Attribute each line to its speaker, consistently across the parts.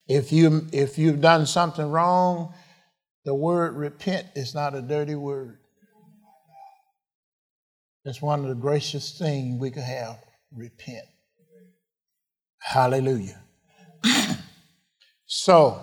Speaker 1: If you've done something wrong, the word repent is not a dirty word. It's one of the gracious things we could have. Repent. Hallelujah. So,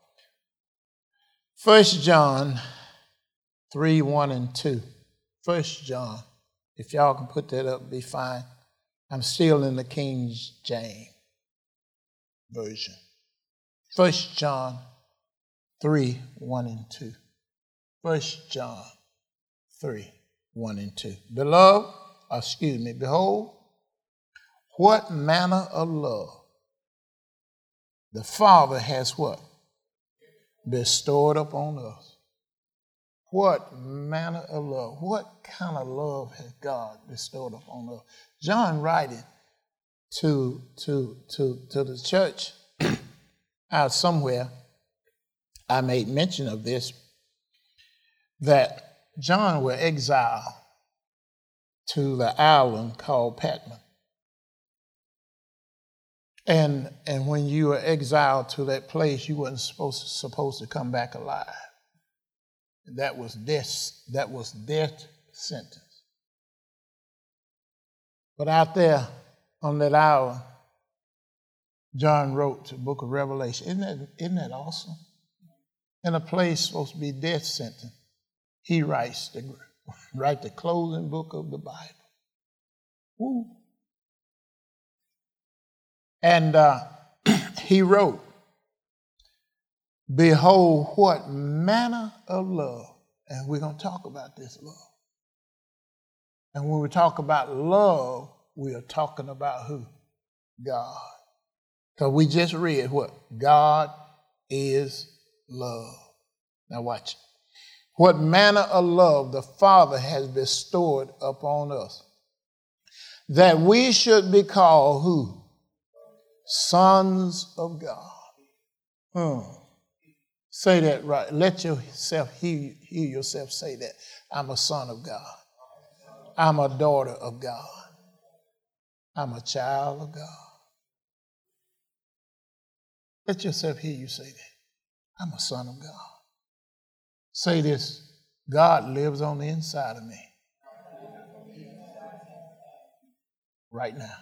Speaker 1: 1 John 3, 1 and 2. 1 John. If y'all can put that up, be fine. I'm still in the King James Version. 1 John 3, 1 and 2. 1 John 3, 1 and 2. Beloved, behold, what manner of love the Father has what? Bestowed upon us. What manner of love? What kind of love has God bestowed upon us? John writing to the church out somewhere, I made mention of this, that John was exiled to the island called Patmos. And when you were exiled to that place, you weren't supposed to come back alive. That was death sentence. But out there on that island, John wrote the book of Revelation. Isn't that awesome? In a place supposed to be death sentence, he writes the closing book of the Bible. Woo. And he wrote, behold, what manner of love. And we're going to talk about this love. And when we talk about love, we are talking about who? God. Because we just read what? God is love. Now watch it. What manner of love the Father has bestowed upon us, that we should be called who? Sons of God. Say that right. Let yourself hear yourself say that. I'm a son of God. I'm a daughter of God. I'm a child of God. Let yourself hear you say that. I'm a son of God. Say this. God lives on the inside of me. Right now.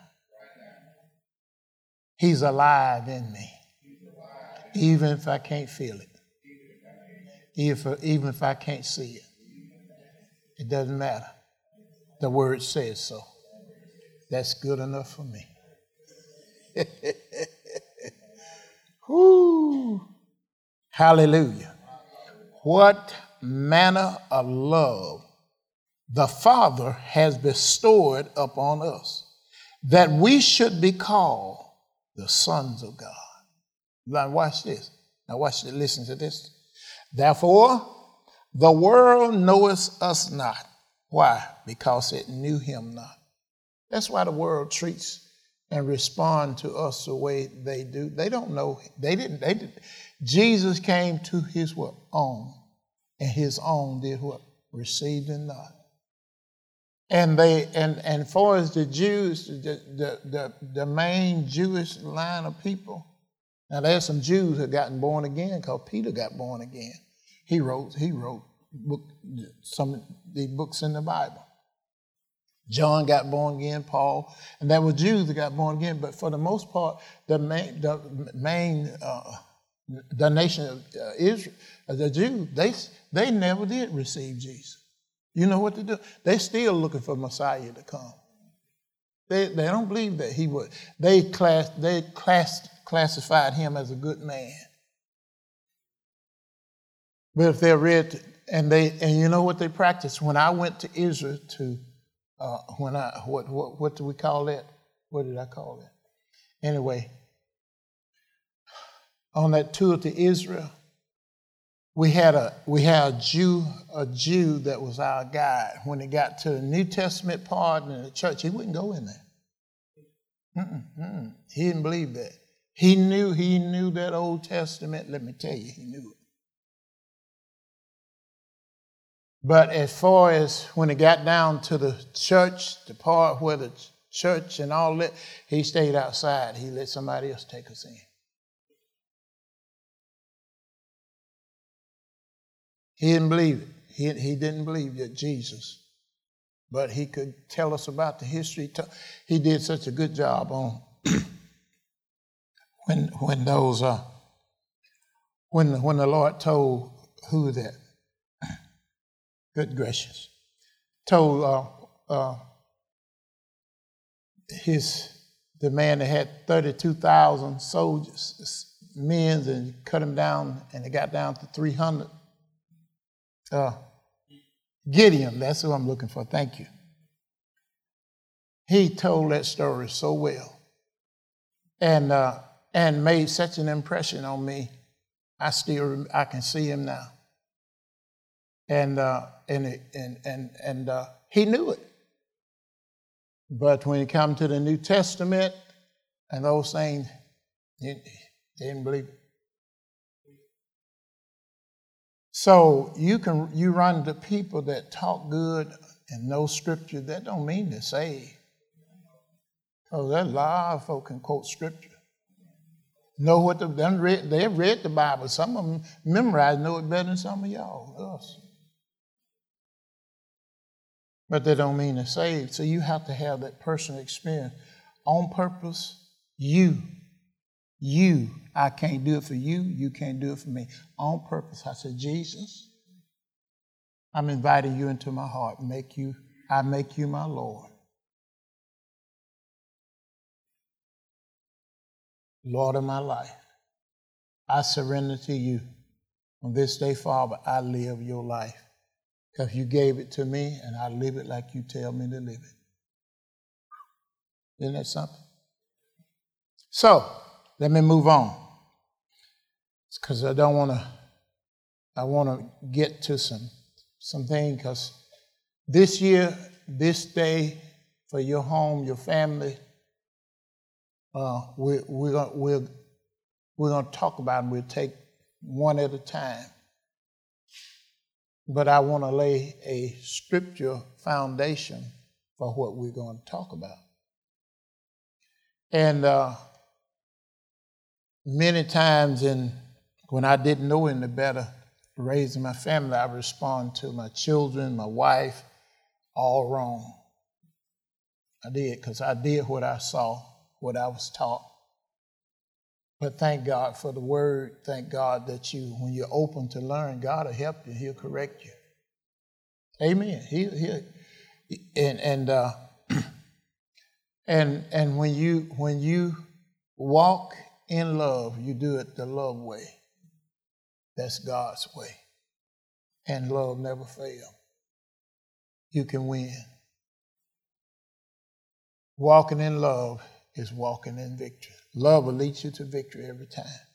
Speaker 1: He's alive in me. Even if I can't feel it. Even if I can't see it. It doesn't matter. The word says so. That's good enough for me. Whoo. Hallelujah. What manner of love the Father has bestowed upon us, that we should be called the sons of God. Now watch this. Listen to this. Therefore, the world knoweth us not. Why? Because it knew him not. That's why the world treats and respond to us the way they do. They don't know. They didn't. Jesus came to his what? Own. And his own did what? Received him not. And far as the Jews, the main Jewish line of people, now there's some Jews who have gotten born again because Peter got born again. He wrote some of the books in the Bible. John got born again, Paul, and there were Jews that got born again. But for the most part, the nation of Israel, the Jews, they never did receive Jesus. You know what to do? They're still looking for Messiah to come. They don't believe that he would. They classified him as a good man. But if they're read, and you know what they practiced? When I went to Israel what do we call that? What did I call that? Anyway, on that tour to Israel, we had a Jew that was our guide. When he got to the New Testament part in the church, he wouldn't go in there. He didn't believe that. He knew that Old Testament. Let me tell you, he knew it. But as far as when it got down to the church, the part where the church and all that, he stayed outside. He let somebody else take us in. He didn't believe it. He didn't believe that Jesus, but he could tell us about the history. He did such a good job on when the Lord told who that, good gracious, told the man that had 32,000 soldiers, men, and cut him down, and it got down to 300. Gideon, that's who I'm looking for. Thank you. He told that story so well, and made such an impression on me. I can see him now, and he knew it. But when it comes to the New Testament and those things, they didn't believe it. So you run into people that talk good and know scripture. That don't mean they're saved. Because there's a lot of folk can quote scripture. Know what they've read the Bible. Some of them memorize, know it better than some of y'all, us. But that don't mean they're saved. So you have to have that personal experience. On purpose, you. I can't do it for you. You can't do it for me. On purpose, I said, Jesus, I'm inviting you into my heart. I make you my Lord. Lord of my life. I surrender to you. From this day forward, I live your life. Because you gave it to me, and I live it like you tell me to live it. Isn't that something? So, let me move on. Because I want to get to some things, because this year, this day, for your home, your family, we're going to talk about them. We'll take one at a time. But I want to lay a scripture foundation for what we're going to talk about. And many times when I didn't know any better, raising my family, I respond to my children, my wife, all wrong. I did, because I did what I saw, what I was taught. But thank God for the word. Thank God that when you're open to learn, God will help you. He'll correct you. Amen. And when you walk in love, you do it the love way. That's God's way. And love never fails. You can win. Walking in love is walking in victory. Love will lead you to victory every time.